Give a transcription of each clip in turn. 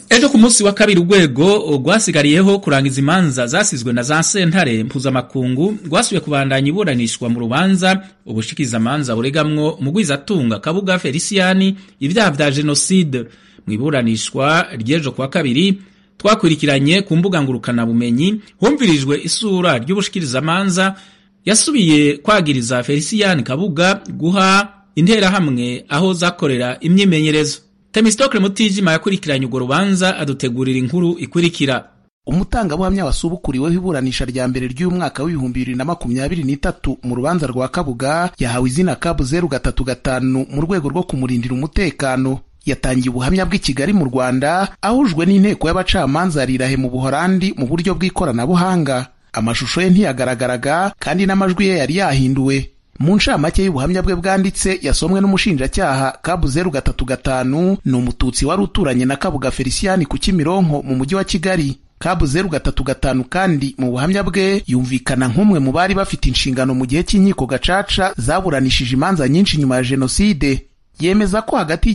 Ejo ku munsi wa kabiri urwego rwasigariyeho kurangiza imanza zasizwe na za sentare mpuzamakungu rwasubiye kubandanya iburanishwa mu rubanza ubushikizamanza buregamwo Mugwizatunga Kabuga Feliciani ibyaha vya genocide. Mu iburanishwa ry'ejo kwa kabiri twakurikiranye ku mbuga ngurukana bumenyi humvirijwe isura ry'ubushikirizamanza yasubiye kwagiriza Feliciani Kabuga guha intera hamwe aho zakorera imyimenyerezo. Temistokle Mutijima yakurikiranye urwo rubanza adutegurira inkuru ikurikira. Umutangabuhamya wasubukuriweho iburanisha rya mbere ry'umwaka w'ibihumbi 2023 mu rubanza rwa Kabuga yahawe izina Kabu 035 mu rwego rwo kumurindira umutekano. Yatangiye ubuhamya bw'i Kigali mu Rwanda ahujwe n'inteko y'abacamanza yarirahe mu Buholandi mu buryo bw'ikoranabuhanga. Amashusho ye ntiyagaragaraga kandi n'amajwi ye yari yahinduwe. Mu ncamake y'ubuhamya bwe bwanditse yasomwe n'umushinjacyaha, Kabu 035 ni umututsi wari uturanye na Kabuga Feliciani ku Kimironko mu mujyi wa Kigali. Kabu 035 kandi mu buhamya bwe yumvikana nk'umwe mu bari bafite inshingano mu gihe cy'inkiko gacaca zaburanishije imanza nyinshi nyuma ya jenoside. Yemeza ko hagati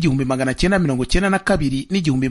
y'1992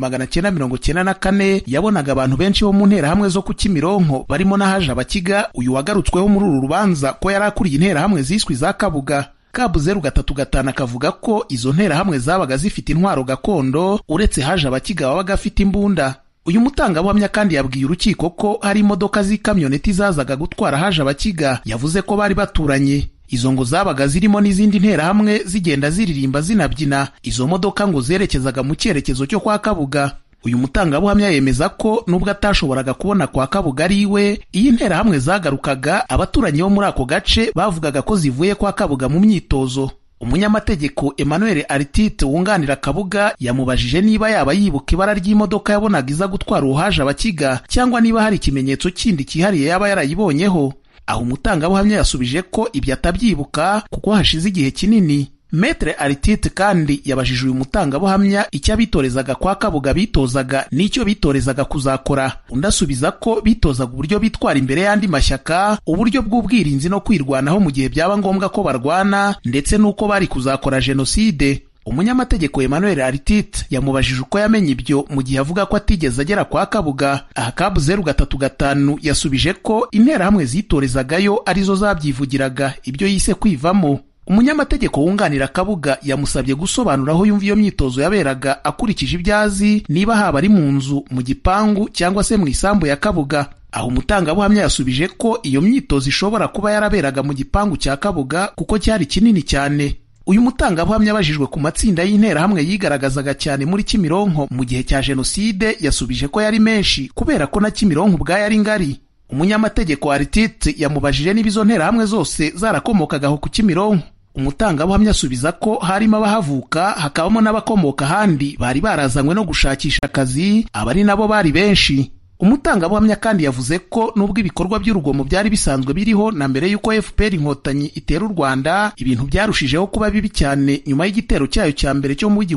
n'1994 yabonaga abantu benshi bo mu nterahamwe zo ku Kimironko barimo n'ahaje abakiga uyu wagarutsweho muri uru rubanza ko yari akuriye interahamwe ziswe za Kabuga. Kabu 035 akavuga ko izo nterahamwe zabaga zifite intwaro gakondo uretse haje abakiga babaga afite imbunda. Uyu mutangabuhamya kandi yabwiye urukiko ko hari imodoka z'ikamyoneti zazaga gutwara haje abakiga, yavuze ko bari baturanye. Izo ngo zabaga zirimo n'izindi nterahamwe zigenda ziririmba zinabyina. Izo modoka ngo zerekezaga mu cyerekezo cyo kwa Kabuga. Uyu mutangabuhamya yemeza ko nubwo atashoboraga kubona kwa Kabuga ari iwe, iyi nterahamwe zagarukaga abaturanyi bo muri ako gace bavugaga ko zivuye kwa Kabuga mu myitozo. Umunyamategeko Emmanuel Artite wunganira Kabuga yamubajije niba yaba yibuka ibara ry'imodoka yabonaga iza gutwara uhaje abakiga cyangwa niba hari ikimenyetso kindi kihariye yaba yarayibonyeho. Aho umutangabuhamya yasubije ko ibyo atabyibuka kuko hashize igihe kinini. Maître Artite kandi yabajije uyu mutangabuhamya icyo abitorezaga kwa Kabuga bitozaga n'icyo bitorezaga kuzakora. Undi asubiza ko bitozaga uburyo bitwara imbere y'andi mashyaka, uburyo bw'ubwirinzi no kwirwanaho mu gihe byaba ngombwa ko barwana, ndetse n'uko bari kuzakora jenoside. Umunyamategeko Emmanuel Artite yamubajije uko yamenye ibyo mu gihe avuga ko atigeze agera kwa Kabuga. Aha Kabu 035 yasubije ko interahamwe zitorezagayo arizo zabyivugiraga ibyo yise kwivamo. Umunyamategeko wunganira Kabuga yamusabye gusobanura aho yumva iyo myitozo yaberaga akurikije ibyazi, niba haba ari mu nzu, mu gipangu cyangwa se mu isambu ya Kabuga. Aho umutangabuhamya yasubije ko iyo myitozo ishobora kuba yaraberaga mu gipangu cya Kabuga kuko cyari kinini cyane. Uyu mutangabuhamya abajijwe ku matsinda y'interahamwe yigaragazaga cyane muri Kimironko mu gihe cya jenoside yasubije ko yari menshi kubera ko na Kimironko ubwayo ari ngari. Umunyamategeko Artite yamubajije niba izo nterahamwe zose zarakomokagaho ku Kimironko. Umutangabuhamya asubiza ko harimo abahavuka hakabamo n'abakomoka ahandi bari barazanywe no gushakisha akazi, abari nabo bari benshi. Umutangabuhamya kandi yavuze ko nubwo ibikorwa by'urugomo byari bisanzwe biriho na mbere y'uko FPR Inkotanyi itera u Rwanda, ibintu byarushijeho kuba bibi cyane nyuma y'igitero cyayo cya mbere cyo mu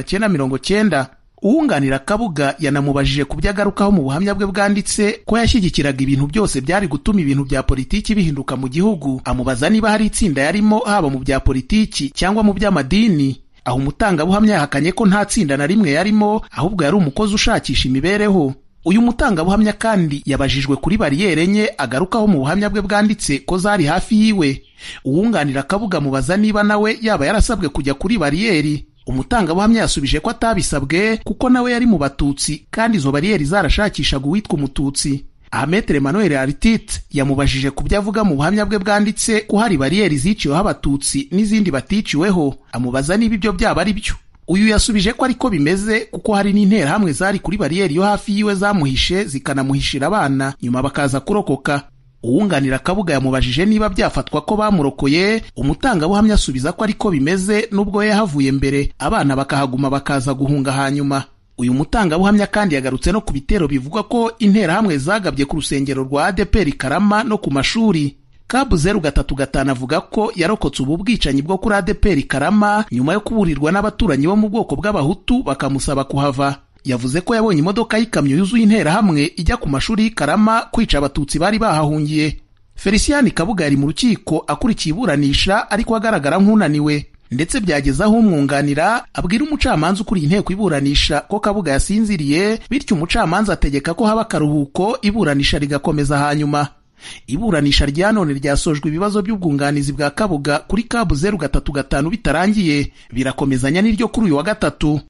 1990. Uwunganira Kabuga yanamubajije ku byagarukaho mu buhamya bwe bwanditse ko yashyigikiraga ibintu byose byari gutuma ibintu bya politiki bihinduka mu gihugu. Amubaza niba hari itsinda yarimo haba mu bya politiki cyangwa mu by'amadini. Aho umutangabuhamya yahakanye ko nta tsinda na rimwe yarimo, ahubwo yari umukozi ushakisha imibereho. Uyu mutangabuhamya kandi yabajijwe kuri bariyeri enye agarukaho mu buhamya bwe bwanditse ko zari hafi yiwe. Uwunganira Kabuga mubaza niba nawe yaba yarasabwe kujya kuri bariyeri. Umutangabuhamya yasubije ko atabisabwe kuko nawe yari mu Batutsi kandi izo bariyeri zarashakishaga uwitwa Umututsi. Maître Emmanuel Artite yamubajije ku byo avuga mu buhamya bwe bwanditse ko hari bariyeri ziciweho Abatutsi n'izindi baticiweho, amubaza niba ibyo byaba ari byo. Uyu yasubije ko ariko bimeze kuko hari n'interahamwe zari kuri bariyeri yo hafi yiwe zamuhishe zikanamuhishira abana nyuma bakaza kurokoka. Uwunganira Kabuga yamubajije niba byafatwa ko bamurokoye. Umutangabuhamya asubiza ko ariko bimeze nubwo yahavuye mbere, abana bakahaguma bakaza guhunga hanyuma. Uyu mutangabuhamya kandi yagarutse no ku bitero bivugwa ko interahamwe zagabye ku rusengero rwa ADPR Karama no ku mashuri. Kabu 035 avuga ko yarokotse ubu bwicanyi bwo kuri ADPR Karama nyuma yo kuburirwa n'abaturanyi bo mu bwoko bw'abahutu bakamusaba kuhava. Yavuze ko yabonye imodoka y'ikamyo yuzuye interahamwe ijya ku mashuri y'Ikarama kwica Abatutsi bari bahahungiye. Feliciani Kabuga yari mu rukiko akurikiye iburanisha ariko agaragara nk'unaniwe. ndetse byageze aho umwunganira abwira umucamanza ukuriye inteko iburanisha ko Kabuga yasinziriye, bityo umucamanza ategeka ko haba akaruhuko iburanisha rigakomeza. Hanyuma iburanisha rya none ryasojwe ibibazo by'ubwunganizi bwa Kabuga kuri Kabu 035 bitarangiye, birakomezanya n'iryo kuri uyu wa gatatu.